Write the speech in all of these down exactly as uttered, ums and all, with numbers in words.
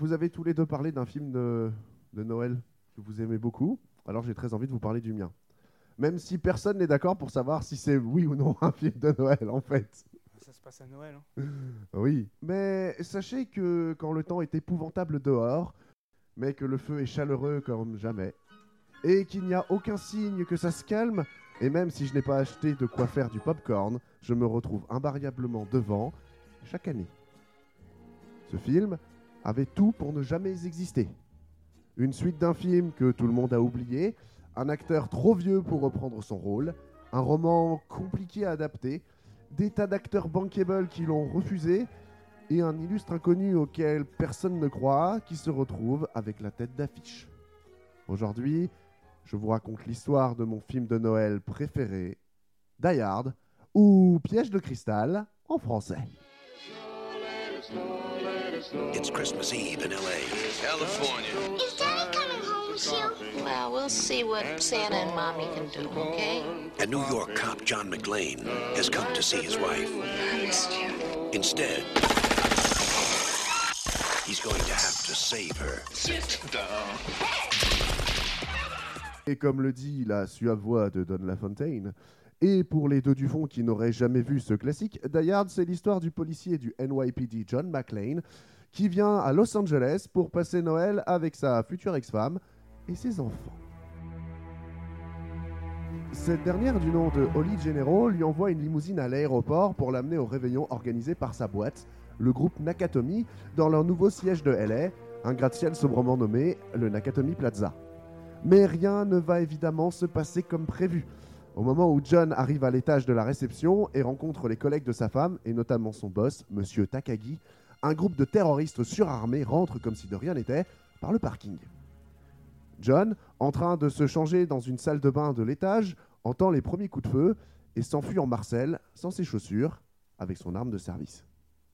vous avez tous les deux parlé d'un film de, de Noël que vous aimez beaucoup, alors j'ai très envie de vous parler du mien. Même si personne n'est d'accord pour savoir si c'est oui ou non un film de Noël, en fait. Ça se passe à Noël. Hein. Oui. Mais sachez que quand le temps est épouvantable dehors, mais que le feu est chaleureux comme jamais, et qu'il n'y a aucun signe que ça se calme, et même si je n'ai pas acheté de quoi faire du popcorn, je me retrouve invariablement devant chaque année. Ce film avait tout pour ne jamais exister. Une suite d'un film que tout le monde a oublié, un acteur trop vieux pour reprendre son rôle, un roman compliqué à adapter, des tas d'acteurs bankable qui l'ont refusé, et un illustre inconnu auquel personne ne croit qui se retrouve avec la tête d'affiche. Aujourd'hui, je vous raconte l'histoire de mon film de Noël préféré, Die Hard, ou Piège de cristal en français. It's Christmas Eve in L A, California. Is Daddy coming home soon? Well, we'll see what Santa and Mommy can do, okay? A New York cop, John McClane, has come to see his wife. I missed you. Instead, he's going to have to save her. Sit down. Et comme le dit la suave voix de Don LaFontaine, et pour les deux du fond qui n'auraient jamais vu ce classique, Die Hard, c'est l'histoire du policier du N Y P D John McClane qui vient à Los Angeles pour passer Noël avec sa future ex-femme et ses enfants. Cette dernière, du nom de Holly Gennaro, lui envoie une limousine à l'aéroport pour l'amener au réveillon organisé par sa boîte, le groupe Nakatomi, dans leur nouveau siège de L A, un gratte-ciel sobrement nommé le Nakatomi Plaza. Mais rien ne va évidemment se passer comme prévu. Au moment où John arrive à l'étage de la réception et rencontre les collègues de sa femme, et notamment son boss, Monsieur Takagi, un groupe de terroristes surarmés rentre comme si de rien n'était par le parking. John, en train de se changer dans une salle de bain de l'étage, entend les premiers coups de feu et s'enfuit en marcelle, sans ses chaussures, avec son arme de service.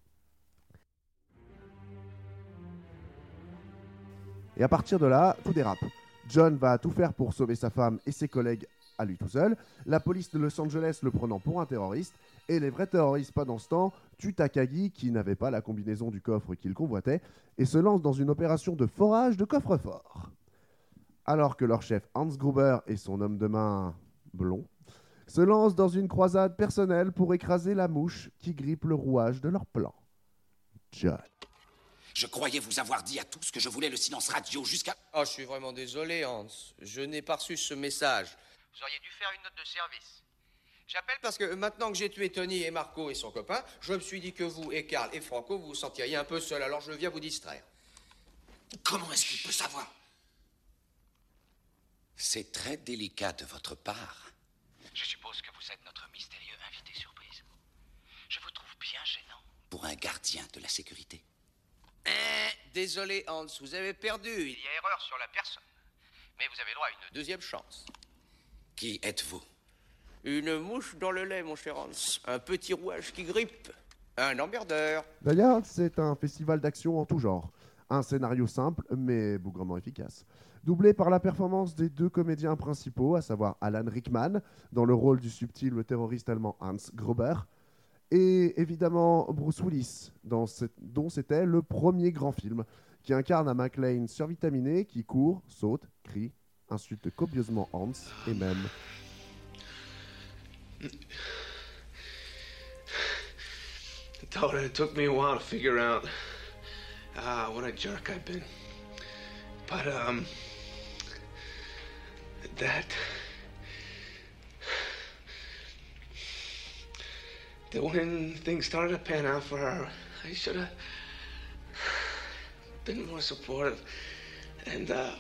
Et à partir de là, tout dérape. John va tout faire pour sauver sa femme et ses collègues à lui tout seul, la police de Los Angeles le prenant pour un terroriste, et les vrais terroristes pendant ce temps tuent Takagi, qui n'avait pas la combinaison du coffre qu'il convoitait, et se lancent dans une opération de forage de coffre-fort. Alors que leur chef Hans Gruber et son homme de main blond se lancent dans une croisade personnelle pour écraser la mouche qui grippe le rouage de leur plan. John. Je croyais vous avoir dit à tous que je voulais le silence radio jusqu'à... Oh, je suis vraiment désolé, Hans. Je n'ai pas reçu ce message. Vous auriez dû faire une note de service. J'appelle parce que maintenant que j'ai tué Tony et Marco et son copain, je me suis dit que vous et Karl et Franco, vous vous sentiriez un peu seul, alors je viens vous distraire. Comment est-ce qu'il peut savoir? C'est très délicat de votre part. Je suppose que vous êtes notre mystérieux invité surprise. Je vous trouve bien gênant. Pour un gardien de la sécurité. Eh, désolé, Hans, vous avez perdu. Il y a erreur sur la personne. Mais vous avez droit à une Deuxième chance. Qui êtes-vous? Une mouche dans le lait, mon cher Hans. Un petit rouage qui grippe. Un emmerdeur. Die Hard, c'est un festival d'action en tout genre. Un scénario simple, mais bougrement efficace. Doublé par la performance des deux comédiens principaux, à savoir Alan Rickman, dans le rôle du subtil terroriste allemand Hans Gruber, et évidemment Bruce Willis, dans cette, dont c'était le premier grand film, qui incarne un McClane survitaminé qui court, saute, crie, insulte copieusement Hans et même... Told it took me a while to figure out ah, what a jerk I've been. But, um, that... that when things started to pan out for her, I should have been more supportive. And, uh,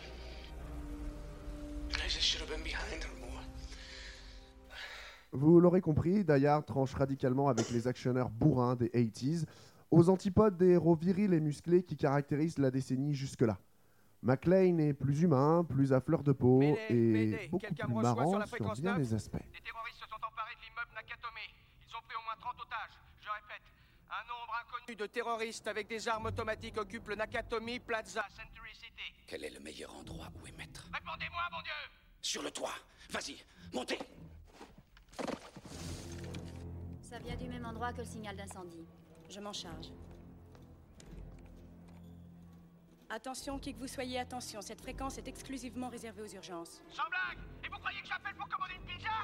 I just should have been behind her more. Vous l'aurez compris, Die Hard tranche radicalement avec les actionneurs bourrins des eighties, aux antipodes des héros virils et musclés qui caractérisent la décennie jusque-là. McClane est plus humain, plus à fleur de peau Mayday, et Mayday, beaucoup quelqu'un plus me reçoit marrant sur la sur fréquence bien neuf? des aspects. Des terroristes se sont emparés de l'immeuble Nakatomi. Ils ont pris au moins trente otages. Je répète, un nombre inconnu De terroristes avec des armes automatiques occupent le Nakatomi Plaza. à Century City. Quel est le meilleur endroit où émettre? Répondez-moi, mon Dieu! Sur le toit. Vas-y, montez. Ça vient du même endroit que le signal d'incendie. Je m'en charge. Attention, qui que vous soyez, attention. Cette fréquence est exclusivement réservée aux urgences. Sans blague. Et vous croyez que j'appelle pour commander une pizza?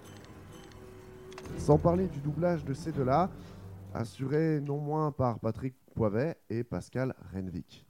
Sans parler du doublage de ces deux-là, assuré non moins par Patrick Poivet et Pascal Renvik.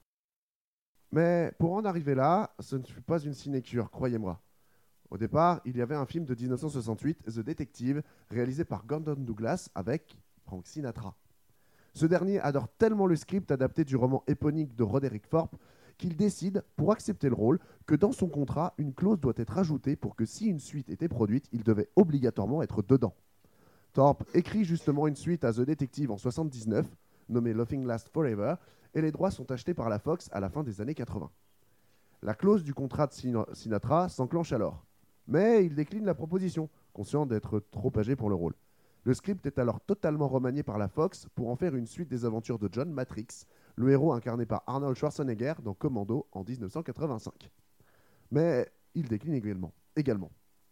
Mais pour en arriver là, ce ne fut pas une sinécure, croyez-moi. Au départ, il y avait un film de dix-neuf cent soixante-huit, The Detective, réalisé par Gordon Douglas avec Frank Sinatra. Ce dernier adore tellement le script adapté du roman éponyme de Roderick Thorpe qu'il décide, pour accepter le rôle, que dans son contrat, une clause doit être ajoutée pour que si une suite était produite, il devait obligatoirement être dedans. Thorpe écrit justement une suite à The Detective en soixante-dix-neuf, nommée Nothing Lasts Forever, et les droits sont achetés par la Fox à la fin des années quatre-vingts. La clause du contrat de Sinatra s'enclenche alors. Mais il décline la proposition, conscient d'être trop âgé pour le rôle. Le script est alors totalement remanié par la Fox pour en faire une suite des aventures de John Matrix, le héros incarné par Arnold Schwarzenegger dans Commando en dix-neuf cent quatre-vingt-cinq. Mais il décline également. également.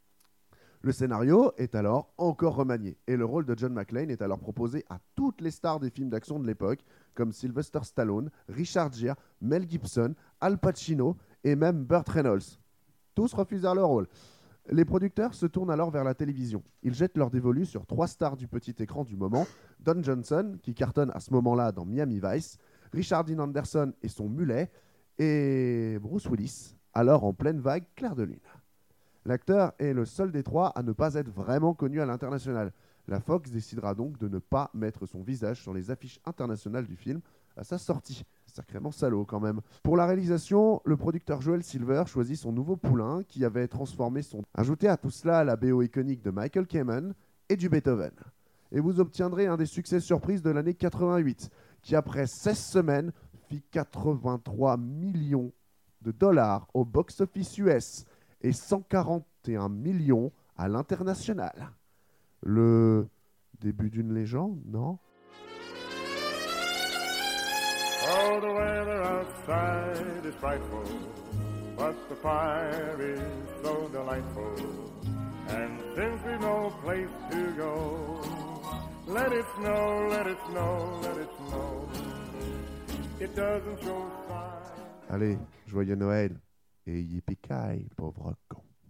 Le scénario est alors encore remanié et le rôle de John McClane est alors proposé à toutes les stars des films d'action de l'époque, comme Sylvester Stallone, Richard Gere, Mel Gibson, Al Pacino et même Burt Reynolds. Tous refusèrent le rôle. Les producteurs se tournent alors vers la télévision. Ils jettent leur dévolu sur trois stars du petit écran du moment, Don Johnson, qui cartonne à ce moment-là dans Miami Vice, Richard Dean Anderson et son mulet, et Bruce Willis, alors en pleine vague clair de lune. L'acteur est le seul des trois à ne pas être vraiment connu à l'international. La Fox décidera donc de ne pas mettre son visage sur les affiches internationales du film à sa sortie. Sacrément salaud quand même. Pour la réalisation, le producteur Joel Silver choisit son nouveau poulain qui avait transformé son... Ajouté à tout cela la B O iconique de Michael Kamen et du Beethoven. Et vous obtiendrez un des succès surprises de l'année quatre-vingt-huit, qui après seize semaines fit quatre-vingt-trois millions de dollars au box-office U S et cent quarante et un millions à l'international. Le début d'une légende, non ? Oh, the weather outside is frightful, but the fire is so delightful. And since we've no place to go, let it snow, let it snow, let it snow. It doesn't show sign. Allez, joyeux Noël et yippee-ki-yay, pauvre con.